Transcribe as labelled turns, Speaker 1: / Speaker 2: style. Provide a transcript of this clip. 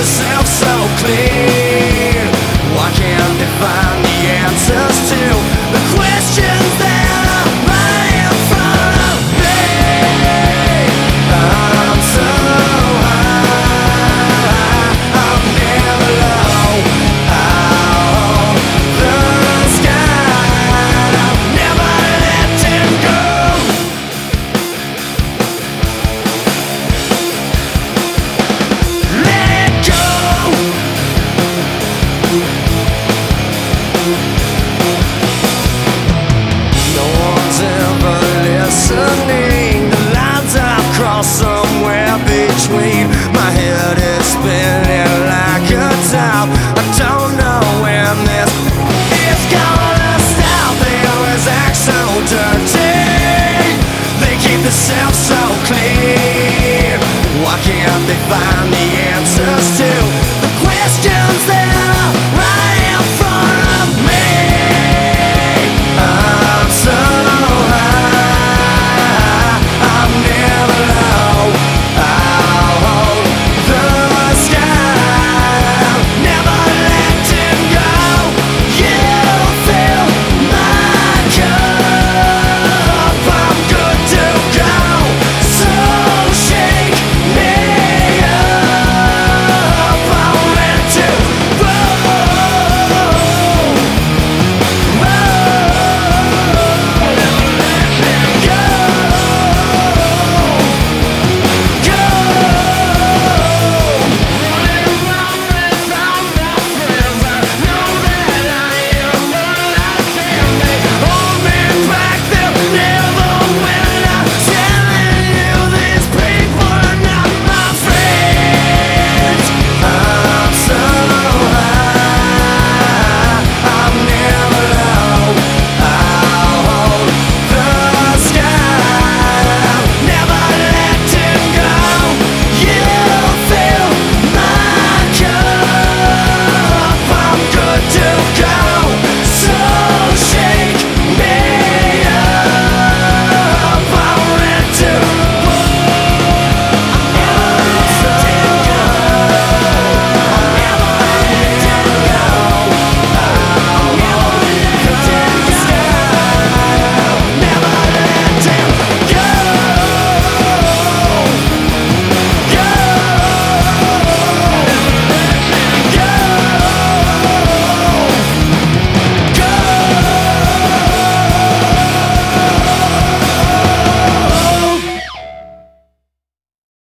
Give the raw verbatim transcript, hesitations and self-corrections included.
Speaker 1: themselves so clean? Why can't they find the answers to the questions that are right in front of me? I'm so high, I'm never low. Out the sky, I'm never letting go. Listening, the lines I've crossed somewhere between. My head is spinning like a top. I don't know when this is gonna stop. They always act so dirty, they keep themselves so clean. Why can't they find the answers to